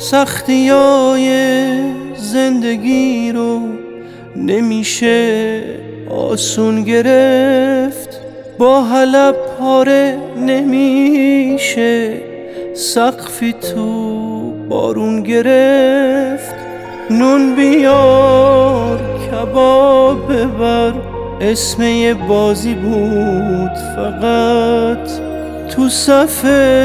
سختیای زندگی رو نمیشه آسون گرفت، با حلب پاره نمیشه سقفی تو بارون گرفت. نون بیار کباب ببر، اسم یه بازی بود فقط تو صف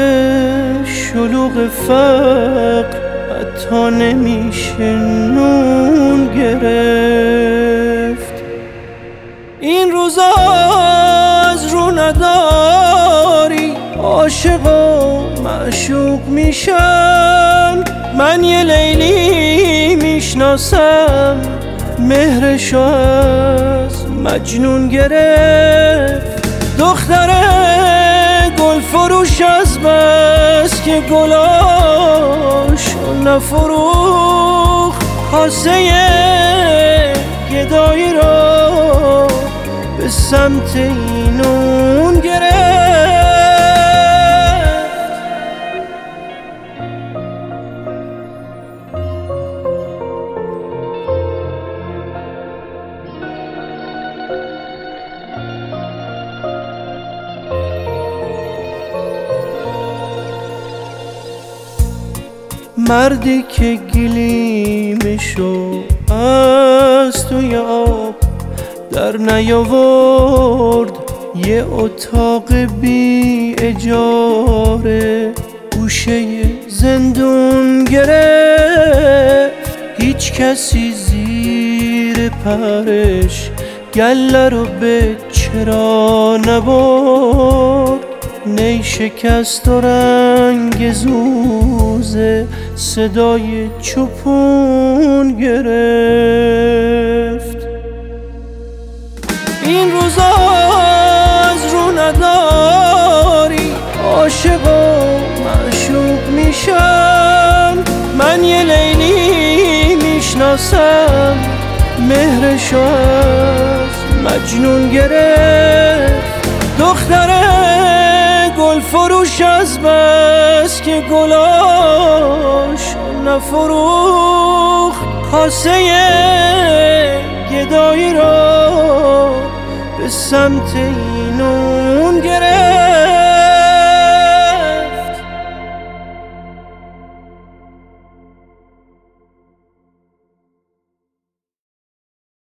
شلوغ فقر حتی نمیشه نون گرفت. این روزا از رو نداری عاشق و معشوق میشن، من یه لیلی میشناسم مهرشو از مجنون گرفت. دختره گل فروش از بس که گلاشو نفروخت، کاسه گدایی را به سمت اینون گرفت. مردی که گلیمشو از توی آب در نیاورد، یه اتاق بی اجاره گوشه زندون گرفت. هیچ کسی زیر پرش گله رو به چرا نبرد، نی شکست و رنگ زوزه صدای چوپون گرفت. این روزا از رو نداری عاشق و معشوق میشن، من یه لیلی میشناسم مهرشو از مجنون گرفت. دختره گل فروش از بس که گلاش نفروخت، کاسه گدایی را به سمت اینو